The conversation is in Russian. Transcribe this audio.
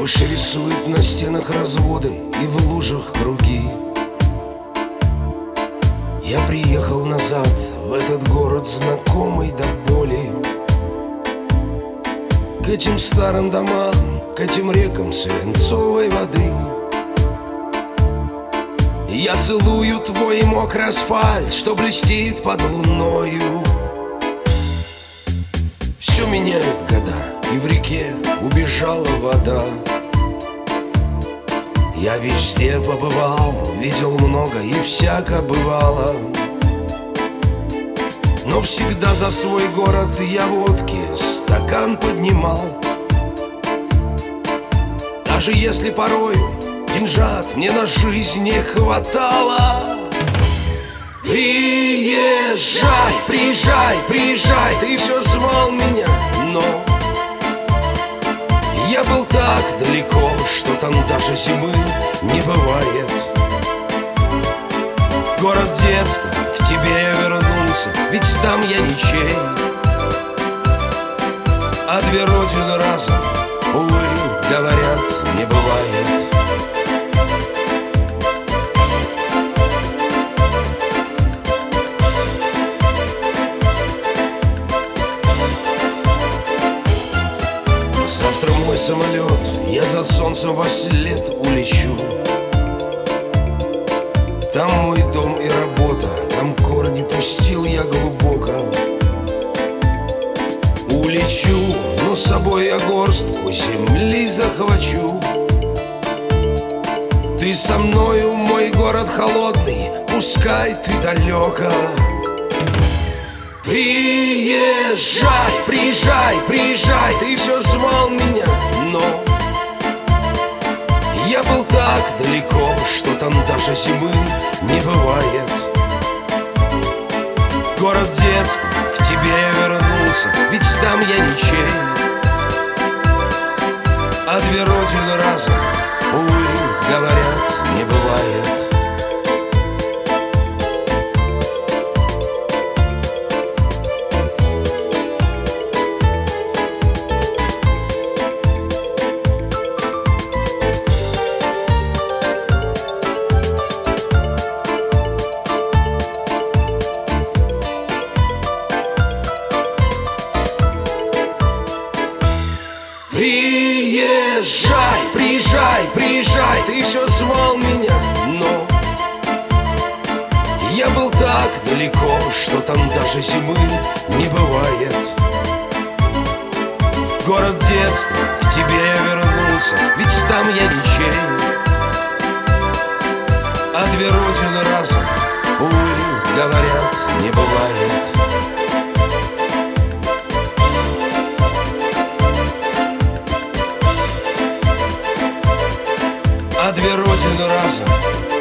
Уж рисует на стенах разводы и в лужах круги. Я приехал назад в этот город, знакомый до боли, к этим старым домам, к этим рекам свинцовой воды. Я целую твой мокрый асфальт, что блестит под луною. Все меняет года, и в реке убежала вода. Я везде побывал, видел много и всяко бывало, но всегда за свой город я водки стакан поднимал. Даже если порою деньжат мне на жизнь не хватало. Приезжай, приезжай, приезжай, ты все звал меня, но я был так далеко, что там даже зимы не бывает. Город детства, к тебе я вернулся, ведь там я ничей. А две родины разом, увы, говорят, не бывает. Завтра мой самолет, я за солнцем во след улечу. Там мой дом и работа, там корни пустил я глубоко. Улечу, но с собой я горстку земли захвачу. Ты со мною, мой город холодный, пускай ты далеко. Приезжай, приезжай, приезжай, ты все звал меня, но я был так далеко, что там даже зимы не бывает. Город детства, к тебе я вернулся, ведь там я ничей. А две родины разом, увы, говорят, не бывает. Приезжай, приезжай, приезжай, ты все звал меня, но я был так далеко, что там даже зимы не бывает. Город детства, к тебе я вернулся, ведь там я ничей. А две родины разом, увы, говорят, не бывает. А две родины разом,